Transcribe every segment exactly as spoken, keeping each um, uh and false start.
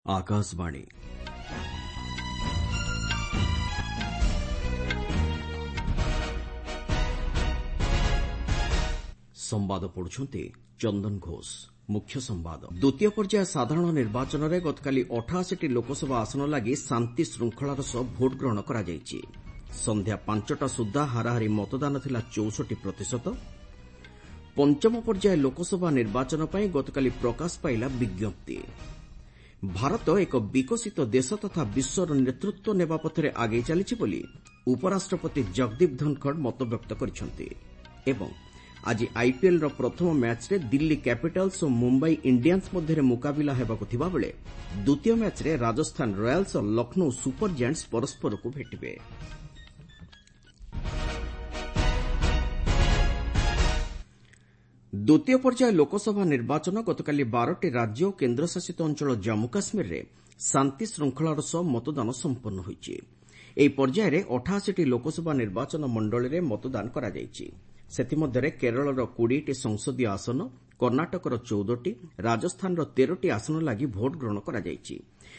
आकाशवाणी संवाद पढ़ुछंती चंदन घोष। मुख्य संवाद द्वितीय पर्याय साधारण निर्वाचन में गतकाली अठाशी लोकसभा आसन लगी शांति श्रृंखलार सह भोट ग्रहण करा जायछि। संध्या पांचटा सुधा हाराहारी मतदान थिला चौसठ प्रतिशत। पंचम पर्याय लोकसभा निर्वाचन पर गतकाली प्रकाश पाइला विज्ञप्ति। भारत एक विकसित देश तथा विश्वर नेतृत्व नेबा पथरे आगे चलिछि बोली उपराष्ट्रपति जगदीप धनखड़ मतव्यक्त करिसेंति। एवं आज आईपीएल रो प्रथम मैच रे दिल्ली कैपिटल्स और मुंबई इंडियंस मध्य मुकाबिला हेबाकु थिबा बेले द्वितीय मैच रे राजस्थान रॉयल्स और लखनऊ सुपर जायंट्स परस्पर को भेटिबे। द्वितीय पर्याय लोकसभा निर्वाचन गतकाली बारटी राज्य और केन्द्रशासित अंचल जम्मू काश्मीर रे शांति श्रृंखलार सह मतदान संपन्न होइछि। एही पर्याय रे अठाशी लोकसभा निर्वाचन मंडली रे मतदान करा जायछि। सेथिमध्यरे केरळर बीस संसदीय आसन, कर्णाटकर चौदह, राजस्थानर तेरह आसन लागि भोट ग्रहण करा जायछि।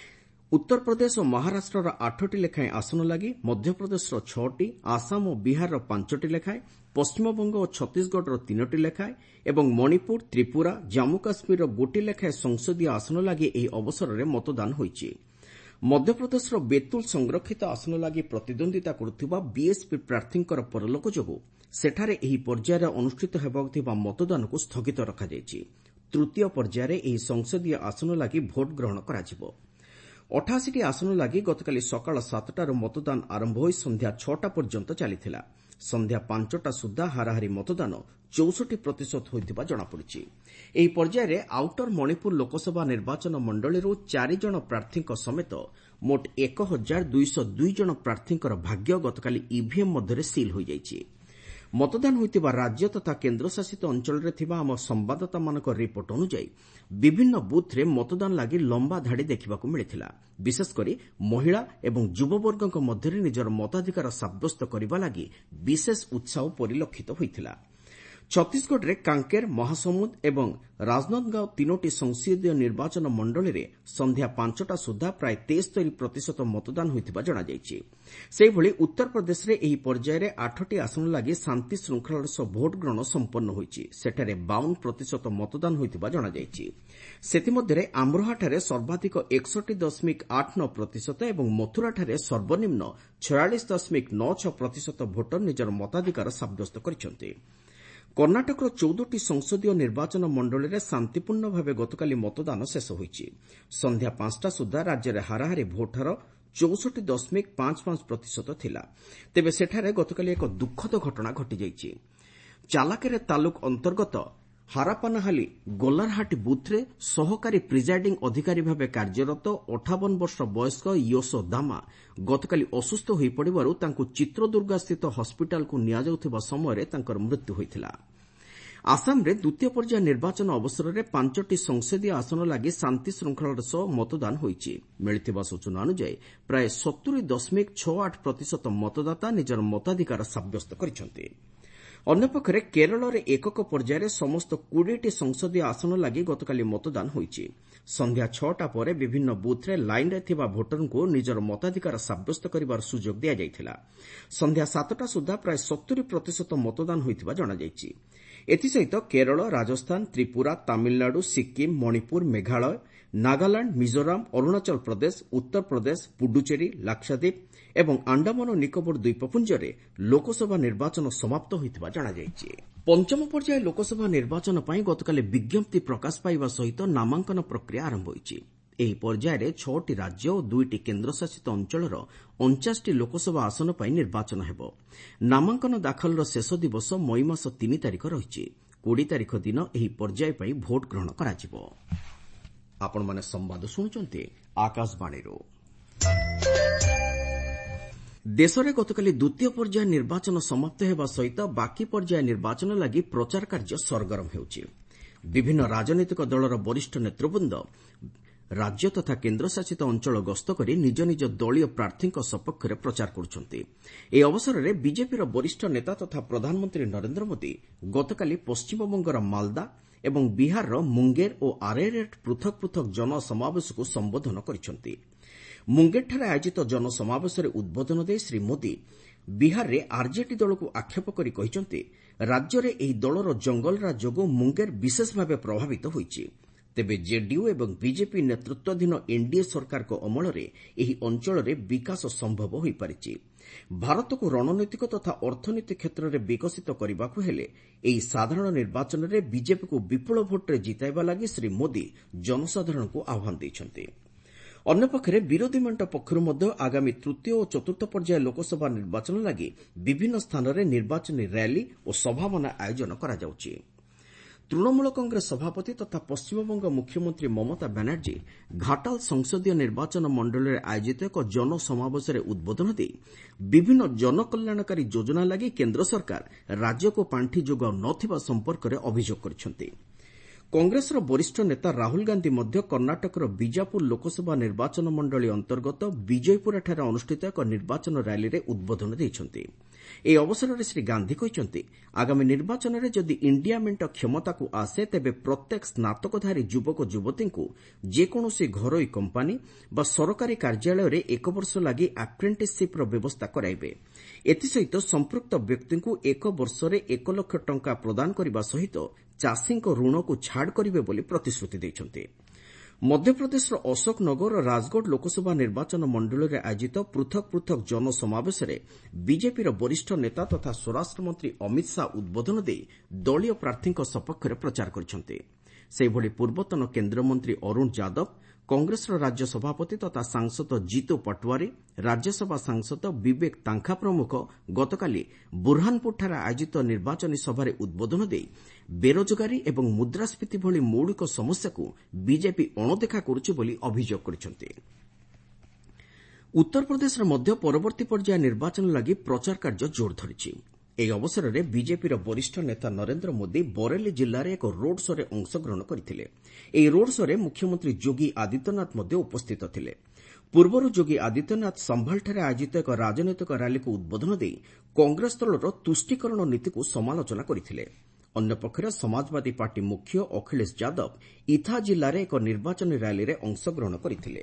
उत्तर प्रदेश और महाराष्ट्रर आठटी लेखाएं आसन लगी, मध्यप्रदेशर छटी, आसाम और बिहार पांचटी लेखाएं, पश्चिमबंग और छत्तीसगढ़ तीनटी लेखाएं एवं मणिपुर, त्रिपुरा, जम्मू काश्मीर गोटी लेखाएं संसदीय आसन लगी ଏହି ଅବସରରେ मतदान ହୋଇଛି। ମଧ୍ୟପ୍ରଦେଶର ବେତୁଲ ସଂରକ୍ଷିତ ଆସନ ଲାଗି ପ୍ରତିଦ୍ୱନ୍ଦିତା କରୁଥିବା ବିଏସ୍ପି ପ୍ରାର୍ଥୀଙ୍କର ପରଲୋକ ଯୋଗୁଁ ସେଠାରେ ଏହି ପର୍ଯ୍ୟାୟରେ ଅନୁଷ୍ଠିତ ହେବାକୁ ଥିବା ମତଦାନକୁ ସ୍ଥଗିତ ରଖାଯାଇଛି। ତୃତୀୟ ପର୍ଯ୍ୟାୟରେ ଏହି ସଂସଦୀୟ ଆସନ ଲାଗି ଭୋଟ୍ ଗ୍ରହଣ କରାଯିବ। ଅଠାଅଶୀଟି ଆସନ ଲାଗି ଗତକାଲି ସକାଳ ସାତଟାରୁ ମତଦାନ ଆରମ୍ଭ ହୋଇ ସନ୍ଧ୍ୟା ଛଅଟା ପର୍ଯ୍ୟନ୍ତ ଚାଲିଥିଲା। ସନ୍ଧ୍ୟା ପାଞ୍ଚଟା ସୁଦ୍ଧା ହାରାହାରି ମତଦାନ ଚଉଷଠି ପ୍ରତିଶତ ହୋଇଥିବା ଜଣାପଡ଼ିଛି। ଏହି ପର୍ଯ୍ୟାୟରେ ଆଉଟର ମଣିପୁର ଲୋକସଭା ନିର୍ବାଚନ ମଣ୍ଡଳୀରୁ ଚାରି ଜଣ ପ୍ରାର୍ଥୀଙ୍କ ସମେତ ମୋଟ ଏକ ହଜାର ଦୁଇଶହ ଦୁଇ ଜଣ ପ୍ରାର୍ଥୀଙ୍କର ଭାଗ୍ୟ ଗତକାଲି ଇଭିଏମ୍ ମଧ୍ୟରେ ସିଲ୍ ହୋଇଯାଇଛି। मतदान होइतिबा राज्य तथा केन्द्रशासित अंचल थिबा आम संवाददातामानक रिपोर्ट अनुसार विभिन्न बुथ्रे मतदान लागि लंबा धाड़ी देखिबाकू मिलिथिला। विशेषकर महिला एवं युववर्गक मध्यरे निजर मताधिकार साब्यस्त करबा लागि विशेष उत्साह परिलक्षित होइथिला। छत्तीसगढ़ रे कांकेर, महासमुंद एवं राजनांदगांव तीनोटी संसदीय निर्वाचन मंडली रे संध्या पांचटा सुधा प्राय तेस्तरी प्रतिशत मतदान होइतिबा जणा जायछि। सेहिभଳି उत्तर प्रदेश रे एही पर्याय रे आठटी आसन लागि शांति श्रृंखलार सह भोट ग्रहण संपन्न होइछि। सेठारे बावन प्रतिशत मतदान होइतिबा जणा जायछि। सेतिमध्यरे आम्रोहाठारे सर्वाधिक एकसठ दशमिक आठ नौ प्रतिशत एवं मथुराठारे सर्वनिम्न छियालीस दशमिक नौ छह प्रतिशत भोटर निजर मताधिकार साब्यस्त କରିଛନ୍ତି। कर्णाटकर चौदहटी संसदीय निर्वाचन मंडली रे शांतिपूर्ण भावे गतकाली मतदान शेष होइछि। संध्या पांचटा सुधा राज्य रे हाराहारी भोटर चौसठ दशमिक पांच पांच प्रतिशत थिला। तेबे सेठारे गतकाली एक दुखद घटना घटी जाइछि। चालाकेरे तालुक अंतर्गत हारापानाहाली गोलारहाट बुथ्रे सहकारी प्रिजाइडिंग अधिकारी भावे कार्यरत अठावन वर्ष बयस्क योसो दामा गतकाली असुस्थ होई पड़िबारु तांकु चित्रदुर्गा स्थित हस्पिटाल को नियाजाउथिबा समय तांकर मृत्यु होइथिला। आसाम रे द्वितीय पर्याय निर्वाचन अवसर में पांचटी संसदीय आसन लगी शांति श्रृंखलार सह मतदान होइछि। मिलिथिबा सूचना अनुसार प्राय सत्तरी दशमिक छह आठ प्रतिशत मतदाता निजर मताधिकार साब्यस्त करिसेंति। अन्यपक्षे केरल रे एकक पर्यायर समस्त बीस संसदीय आसन लगी गतकाली मतदान होइछि। संध्या छटा पर विभिन्न बुथ्रे लाइन रे थिबा भोटरଙ୍କୁ निजर मताधिकार साब्यस्त करिवार सुजोग दिया जायथिला। संध्या सातटा सुधा प्राय सत्तरी प्रतिशत मतदान होइतिबा जणा जायछि। एथिसहित केरल, राजस्थान, त्रिपुरा, तामिलनाडु, सिक्किम, मणिपुर, मेघालय, नागालैंड, मिजोराम, अरुणाचल प्रदेश, उत्तर प्रदेश, पुडुचेरी, लाक्षाद्वीप एवं आंडामान और निकोबर द्वीपपुंजरे लोकसभा निर्वाचन समाप्त होइतिबा जणा जायछि। पंचम पर्याय लोकसभा निर्वाचन ପାଇଁ गतकाली विज्ञप्ति प्रकाश पाइबा सहित नामांकन प्रक्रिया आरंभ होइछि। ଏହି ପର୍ଯ୍ୟାୟରେ ଛଅଟି ରାଜ୍ୟ ଓ ଦୁଇଟି କେନ୍ଦ୍ରଶାସିତ ଅଞ୍ଚଳର ଅଣଚାଶଟି ଲୋକସଭା ଆସନ ପାଇଁ ନିର୍ବାଚନ ହେବ। ନାମାଙ୍କନ ଦାଖଲର ଶେଷ ଦିବସ ମଇ ମାସ ତିନି ତାରିଖ ରହିଛି। କୋଡ଼ିଏ ତାରିଖ ଦିନ ଏହି ପର୍ଯ୍ୟାୟ ପାଇଁ ଭୋଟ୍ ଗ୍ରହଣ କରାଯିବ। ଆପଣମାନେ ସମ୍ବାଦ ଶୁଣୁଛନ୍ତି ଆକାଶବାଣୀରୁ। ଦେଶରେ ଗତକାଲି ଦ୍ୱିତୀୟ ପର୍ଯ୍ୟାୟ ନିର୍ବାଚନ ସମାପ୍ତ ହେବା ସହିତ ବାକି ପର୍ଯ୍ୟାୟ ନିର୍ବାଚନ ଲାଗି ପ୍ରଚାର କାର୍ଯ୍ୟ ସରଗରମ ହେଉଛି। ବିଭିନ୍ନ ରାଜନୈତିକ ଦଳର ବରିଷ୍ଠ ନେତୃବୃନ୍ଦ राज्य तथा केन्द्रशासित अंचल गस्त कर निज निज दलीय प्रार्थी सपक्ष में प्रचार करुछन्ति। ଏହି ଅବସରରେ ବିଜେପିର ବରିଷ୍ଠ ନେତା ତଥା ପ୍ରଧାନମନ୍ତ୍ରୀ ନରେନ୍ଦ୍ର ମୋଦି ଗତକାଲି ପଶ୍ଚିମବଙ୍ଗର ମାଲଦା ଏବଂ ବିହାରର ମୁଙ୍ଗେର ଓ ଆରଏରେଟ୍ ପୃଥକ ପୃଥକ ଜନସମାବେଶକୁ ସମ୍ବୋଧନ କରିଛନ୍ତି। ମୁଙ୍ଗେରଠାରେ ଆୟୋଜିତ ଜନସମାବେଶରେ ଉଦ୍ବୋଧନ ଦେଇ ଶ୍ରୀ ମୋଦି ବିହାରରେ ଆର୍ଜେଡି ଦଳକୁ ଆକ୍ଷେପ କରି କହିଛନ୍ତି, ରାଜ୍ୟରେ ଏହି ଦଳର ଜଙ୍ଗଲରାଜ ଯୋଗୁଁ ମୁଙ୍ଗେର ବିଶେଷ ଭାବେ ପ୍ରଭାବିତ ହୋଇଛି। ତେବେ ଜେଡିୟୁ ଏବଂ ବିଜେପି ନେତୃତ୍ୱାଧୀନ ଏନ୍ଡିଏ ସରକାରଙ୍କ ଅମଳରେ ଏହି ଅଞ୍ଚଳରେ ବିକାଶ ସମ୍ଭବ ହୋଇପାରିଛି। ଭାରତକୁ ରଣନୈତିକ ତଥା ଅର୍ଥନୀତି କ୍ଷେତ୍ରରେ ବିକଶିତ କରିବାକୁ ହେଲେ ଏହି ସାଧାରଣ ନିର୍ବାଚନରେ ବିଜେପିକୁ ବିପୁଳ ଭୋଟ୍ରେ ଜିତାଇବା ଲାଗି ଶ୍ରୀ ମୋଦି ଜନସାଧାରଣଙ୍କୁ ଆହ୍ୱାନ ଦେଇଛନ୍ତି। ଅନ୍ୟପକ୍ଷରେ ବିରୋଧୀ ମେଣ୍ଟ ପକ୍ଷରୁ ମଧ୍ୟ ଆଗାମୀ ତୃତୀୟ ଓ ଚତୁର୍ଥ ପର୍ଯ୍ୟାୟ ଲୋକସଭା ନିର୍ବାଚନ ଲାଗି ବିଭିନ୍ନ ସ୍ଥାନରେ ନିର୍ବାଚନୀ ର୍ୟାଲି ଓ ସଭାମାନ ଆୟୋଜନ କରାଯାଉଛି। ତୃଣମୂଳ କଂଗ୍ରେସ ସଭାପତି ତଥା ପଶ୍ଚିମବଙ୍ଗ ମୁଖ୍ୟମନ୍ତ୍ରୀ ମମତା ବାନାର୍ଜୀ ଘାଟାଲ ସଂସଦୀୟ ନିର୍ବାଚନ ମଣ୍ଡଳୀରେ ଆୟୋଜିତ ଏକ ଜନସମାବେଶରେ ଉଦ୍ବୋଧନ ଦେଇ ବିଭିନ୍ନ ଜନକଲ୍ୟାଣକାରୀ ଯୋଜନା ଲାଗି କେନ୍ଦ୍ର ସରକାର ରାଜ୍ୟକୁ ପାଣ୍ଠି ଯୋଗାଉ ନ ଥିବା ସମ୍ପର୍କରେ ଅଭିଯୋଗ କରିଛନ୍ତି। କଂଗ୍ରେସର ବରିଷ୍ଠ ନେତା ରାହୁଲ ଗାନ୍ଧି ମଧ୍ୟ କର୍ଣ୍ଣାଟକର ବିଜାପୁର ଲୋକସଭା ନିର୍ବାଚନ ମଣ୍ଡଳୀ ଅନ୍ତର୍ଗତ ବିଜୟପୁରାଠାରେ ଅନୁଷ୍ଠିତ ଏକ ନିର୍ବାଚନ ର୍ୟାଲିରେ ଉଦ୍ବୋଧନ ଦେଇଛନ୍ତି। ଏହି ଅବସରରେ ଶ୍ରୀ ଗାନ୍ଧି କହିଛନ୍ତି, ଆଗାମୀ ନିର୍ବାଚନରେ ଯଦି ଇଣ୍ଡିଆ ମେଣ୍ଟ କ୍ଷମତାକୁ ଆସେ ତେବେ ପ୍ରତ୍ୟେକ ସ୍ନାତକଧାରୀ ଯୁବକ ଯୁବତୀଙ୍କୁ ଯେକୌଣସି ଘରୋଇ କମ୍ପାନୀ ବା ସରକାରୀ କାର୍ଯ୍ୟାଳୟରେ ଏକ ବର୍ଷ ଲାଗି ଆପ୍ରେଣ୍ଟିସ୍ସିପ୍ର ବ୍ୟବସ୍ଥା କରାଇବେ। ଏଥିସହିତ ସମ୍ପୃକ୍ତ ବ୍ୟକ୍ତିଙ୍କୁ ଏକ ବର୍ଷରେ ଏକ ଲକ୍ଷ ଟଙ୍କା ପ୍ରଦାନ କରିବା ସହିତ ଚାଷୀଙ୍କ ଋଣକୁ ଛାଡ଼ କରିବେ ବୋଲି ପ୍ରତିଶ୍ରୁତି ଦେଇଛନ୍ତି। ମଧ୍ୟପ୍ରଦେଶର ଅଶୋକ ନଗର ଓ ରାଜଗଡ଼ ଲୋକସଭା ନିର୍ବାଚନ ମଣ୍ଡଳୀରେ ଆୟୋଜିତ ପୃଥକ ପୃଥକ ଜନସମାବେଶରେ ବିଜେପିର ବରିଷ୍ଠ ନେତା ତଥା ସ୍ୱରାଷ୍ଟ୍ରମନ୍ତ୍ରୀ ଅମିତ ଶାହା ଉଦ୍ବୋଧନ ଦେଇ ଦଳୀୟ ପ୍ରାର୍ଥୀଙ୍କ ସପକ୍ଷରେ ପ୍ରଚାର କରିଛନ୍ତି। ସେହିଭଳି ପୂର୍ବତନ କେନ୍ଦ୍ରମନ୍ତ୍ରୀ ଅରୁଣ ଯାଦବ, କଂଗ୍ରେସର ରାଜ୍ୟ ସଭାପତି ତଥା ସାଂସଦ ଜିତୁ ପଟୱାରୀ, ରାଜ୍ୟସଭା ସାଂସଦ ବିବେକ ତାଙ୍ଖା ପ୍ରମୁଖ ଗତକାଲି ବୁରହାନପୁରଠାରେ ଆୟୋଜିତ ନିର୍ବାଚନୀ ସଭାରେ ଉଦ୍ବୋଧନ ଦେଇ ବେରୋଜଗାରୀ ଏବଂ ମୁଦ୍ରାସ୍ଫୀତି ଭଳି ମୌଳିକ ସମସ୍ୟାକୁ ବିଜେପି ଅଣଦେଖା କରୁଛି ବୋଲି ଅଭିଯୋଗ କରିଛନ୍ତି। ଉତ୍ତରପ୍ରଦେଶରେ ମଧ୍ୟ ପରବର୍ତ୍ତୀ ପର୍ଯ୍ୟାୟ ନିର୍ବାଚନ ଲାଗି ପ୍ରଚାର କାର୍ଯ୍ୟ ଜୋର ଧରିଛି। ଏହି ଅବସରରେ ବିଜେପିର ବରିଷ୍ଠ ନେତା ନରେନ୍ଦ୍ର ମୋଦି ବରେଲି ଜିଲ୍ଲାରେ ଏକ ରୋଡ୍ ଶୋରେ ଅଂଶଗ୍ରହଣ କରିଥିଲେ। ଏହି ରୋଡ୍ ଶୋରେ ମୁଖ୍ୟମନ୍ତ୍ରୀ ଯୋଗୀ ଆଦିତ୍ୟନାଥ ମଧ୍ୟ ଉପସ୍ଥିତ ଥିଲେ। ପୂର୍ବରୁ ଯୋଗୀ ଆଦିତ୍ୟନାଥ ସମ୍ଭାଲଠାରେ ଆୟୋଜିତ ଏକ ରାଜନୈତିକ ର୍ୟାଲିକୁ ଉଦ୍ବୋଧନ ଦେଇ କଂଗ୍ରେସ ଦଳର ତୁଷ୍ଟିକରଣ ନୀତିକୁ ସମାଲୋଚନା କରିଥିଲେ। ଅନ୍ୟପକ୍ଷରେ ସମାଜବାଦୀ ପାର୍ଟି ମୁଖ୍ୟ ଅଖିଳେଶ ଯାଦବ ଇଥା ଜିଲ୍ଲାରେ ଏକ ନିର୍ବାଚନୀ ର୍ୟାଲିରେ ଅଂଶଗ୍ରହଣ କରିଥିଲେ।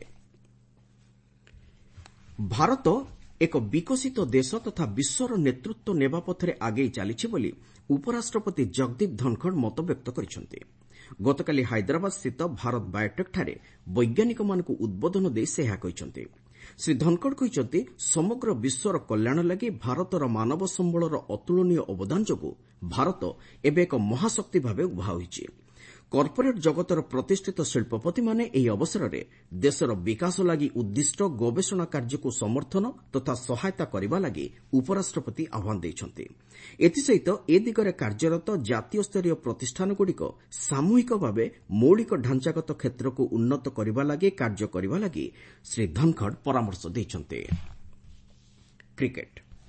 ଭାରତ ଏକ ବିକଶିତ ଦେଶ ତଥା ବିଶ୍ୱର ନେତୃତ୍ୱ ନେବା ପଥରେ ଆଗେଇ ଚାଲିଛି ବୋଲି ଉପରାଷ୍ଟ୍ରପତି ଜଗଦୀପ ଧନଖଡ଼ ମତବ୍ୟକ୍ତ କରିଛନ୍ତି। ଗତକାଲି ହାଇଦ୍ରାବାଦସ୍ଥିତ ଭାରତ ବାୟୋଟେକ୍ଠାରେ ବୈଜ୍ଞାନିକମାନଙ୍କୁ ଉଦ୍ବୋଧନ ଦେଇ ସେ ଏହା କହିଛନ୍ତି। ଶ୍ରୀ ଧନଖଡ଼ କହିଛନ୍ତି, ସମଗ୍ର ବିଶ୍ୱର କଲ୍ୟାଣ ଲାଗି ଭାରତର ମାନବ ସମ୍ବଳର ଅତୁଳନୀୟ ଅବଦାନ ଯୋଗୁଁ ଭାରତ ଏବେ ଏକ ମହାଶକ୍ତି ଭାବେ ଉଭା ହୋଇଛି। କର୍ପୋରେଟ୍ ଜଗତର ପ୍ରତିଷ୍ଠିତ ଶିଳ୍ପପତିମାନେ ଏହି ଅବସରରେ ଦେଶର ବିକାଶ ଲାଗି ଉଦ୍ଦିଷ୍ଟ ଗବେଷଣା କାର୍ଯ୍ୟକୁ ସମର୍ଥନ ତଥା ସହାୟତା କରିବା ଲାଗି ଉପରାଷ୍ଟ୍ରପତି ଆହ୍ୱାନ ଦେଇଛନ୍ତି। ଏଥିସହିତ ଏ ଦିଗରେ କାର୍ଯ୍ୟରତ ଜାତୀୟସ୍ତରୀୟ ପ୍ରତିଷ୍ଠାନଗୁଡ଼ିକ ସାମୂହିକ ଭାବେ ମୌଳିକ ଢାଞ୍ଚାଗତ କ୍ଷେତ୍ରକୁ ଉନ୍ନତ କରିବା ଲାଗି କାର୍ଯ୍ୟ କରିବା ଲାଗି ଶ୍ରୀ ଧନଖଡ଼ ପରାମର୍ଶ ଦେଇଛନ୍ତି। କ୍ରିକେଟ୍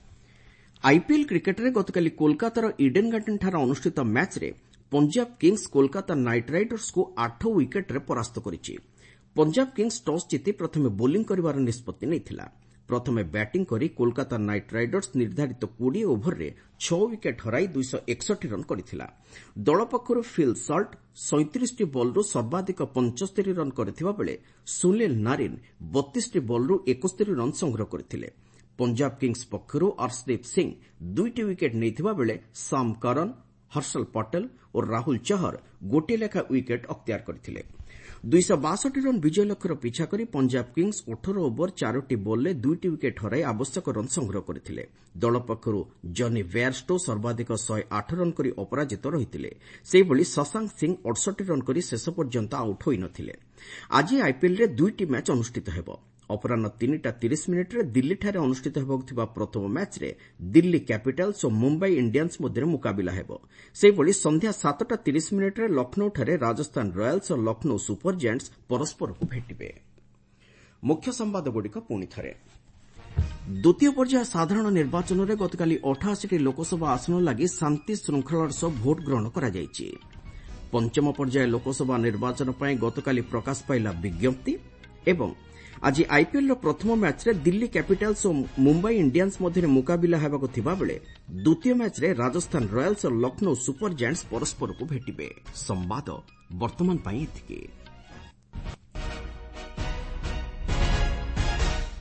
ଆଇପିଏଲ୍ କ୍ରିକେଟ୍ରେ ଗତକାଲି କୋଲକାତାର ଇଡେନ୍ ଗାର୍ଡେନ୍ଠାରେ ଅନୁଷ୍ଠିତ ମ୍ୟାଚ୍ରେ ପଞ୍ଜାବ କିଙ୍ଗ୍ସ କୋଲକାତା ନାଇଟ୍ ରାଇଡର୍ସକୁ ଆଠ ୱିକେଟ୍ରେ ପରାସ୍ତ କରିଛି। ପଞ୍ଜାବ କିଙ୍ଗ୍ସ ଟସ୍ ଜିତି ପ୍ରଥମେ ବୋଲିଂ କରିବାର ନିଷ୍ପତ୍ତି ନେଇଥିଲା। ପ୍ରଥମେ ବ୍ୟାଟିଂ କରି କୋଲକାତା ନାଇଟ୍ ରାଇଡର୍ସ ନିର୍ଦ୍ଧାରିତ କୋଡ଼ିଏ ଓଭରରେ ଛଅ ୱିକେଟ୍ ହରାଇ ଦୁଇଶହ ଏକଷଠି ରନ୍ କରିଥିଲା। ଦଳ ପକ୍ଷରୁ ଫିଲ୍ ସଲ୍ଟ ସଇଁତିରିଶଟି ବଲ୍ରୁ ସର୍ବାଧିକ ପଞ୍ଚସ୍ତରୀ ରନ୍ କରିଥିବା ବେଳେ ସୁନୀଲ ନାରିନ୍ ବତିଶଟି ବଲ୍ରୁ ଏକସ୍ତରୀ ରନ୍ ସଂଗ୍ରହ କରିଥିଲେ। ପଞ୍ଜାବ କିଙ୍ଗ୍ସ ପକ୍ଷରୁ ଅର୍ଶଦୀପ ସିଂ ଦୁଇଟି ୱିକେଟ୍ ନେଇଥିବା ବେଳେ ସାମ୍ କରନ୍, ହର୍ଷଲ ପଟେଲ ଓ ରାହୁଲ ଚହର ଗୋଟିଏ ଲେଖା ୱିକେଟ୍ ଅକ୍ତିଆର କରିଥିଲେ। ଦୁଇଶହ ବାଷଠି ରନ୍ ବିଜୟ ଲକ୍ଷ୍ୟର ପିଛା କରି ପଞ୍ଜାବ କିଙ୍ଗ୍ସ ଅଠର ଓଭର ଚାରୋଟି ବଲ୍ରେ ଦୁଇଟି ୱିକେଟ୍ ହରାଇ ଆବଶ୍ୟକ ରନ୍ ସଂଗ୍ରହ କରିଥିଲେ। ଦଳ ପକ୍ଷରୁ ଜନି ବେୟାରଷ୍ଟୋ ସର୍ବାଧିକ ଶହେ ଆଠ ରନ୍ କରି ଅପରାଜିତ ରହିଥିଲେ। ସେହିଭଳି ଶଶାଙ୍କ ସିଂ ଅଠଷଠି ରନ୍ କରି ଶେଷ ପର୍ଯ୍ୟନ୍ତ ଆଉଟ୍ ହୋଇନଥିଲେ। ଆଜି ଆଇପିଏଲ୍ରେ ଦୁଇଟି ମ୍ୟାଚ୍ ଅନୁଷ୍ଠିତ ହେବ। ଅପରାହ୍ନ ତିନିଟା ତିରିଶ ମିନିଟ୍ରେ ଦିଲ୍ଲୀଠାରେ ଅନୁଷ୍ଠିତ ହେବାକୁ ଥିବା ପ୍ରଥମ ମ୍ୟାଚ୍ରେ ଦିଲ୍ଲୀ କ୍ୟାପିଟାଲ୍ସ ଓ ମୁମ୍ବାଇ ଇଣ୍ଡିଆନ୍ସ ମଧ୍ୟରେ ମୁକାବିଲା ହେବ। ସେହିଭଳି ସନ୍ଧ୍ୟା ସାତଟା ତିରିଶ ମିନିଟ୍ରେ ଲକ୍ଷ୍ନୌଠାରେ ରାଜସ୍ଥାନ ରୟାଲ୍ସ ଓ ଲକ୍ଷ୍ନୌ ସୁପର ଜାଏଣ୍ଟସ୍ ପରସ୍ପରକୁ ଭେଟିବେ। ମୁଖ୍ୟ ସମ୍ବାଦଗୁଡ଼ିକ ପୁଣି ଥରେ। ଦ୍ୱିତୀୟ ପର୍ଯ୍ୟାୟ ସାଧାରଣ ନିର୍ବାଚନରେ ଗତକାଲି ଅଠାଅଶୀଟି ଲୋକସଭା ଆସନ ଲାଗି ଶାନ୍ତି ଶୃଙ୍ଖଳାର ସହ ଭୋଟ୍ ଗ୍ରହଣ କରାଯାଇଛି। ପଞ୍ଚମ ପର୍ଯ୍ୟାୟ ଲୋକସଭା ନିର୍ବାଚନ ପାଇଁ ଗତକାଲି ପ୍ରକାଶ ପାଇଲା ବିଜ୍ଞପ୍ତି ଏବଂ ଆଜି ଆଇପିଏଲ୍ର ପ୍ରଥମ ମ୍ୟାଚ୍ରେ ଦିଲ୍ଲୀ କ୍ୟାପିଟାଲ୍ସ ଓ ମୁମ୍ବାଇ ଇଣ୍ଡିଆନ୍ସ ମଧ୍ୟରେ ମୁକାବିଲା ହେବାକୁ ଥିବାବେଳେ ଦ୍ୱିତୀୟ ମ୍ୟାଚ୍ରେ ରାଜସ୍ଥାନ ରୟାଲ୍ସ ଓ ଲକ୍ଷ୍ନୌ ସୁପର ଜାୟାଣ୍ଟସ୍ ପରସ୍ପରକୁ ଭେଟିବେ। ସମ୍ବାଦ ବର୍ତ୍ତମାନ ପାଇଁ ଏତିକି।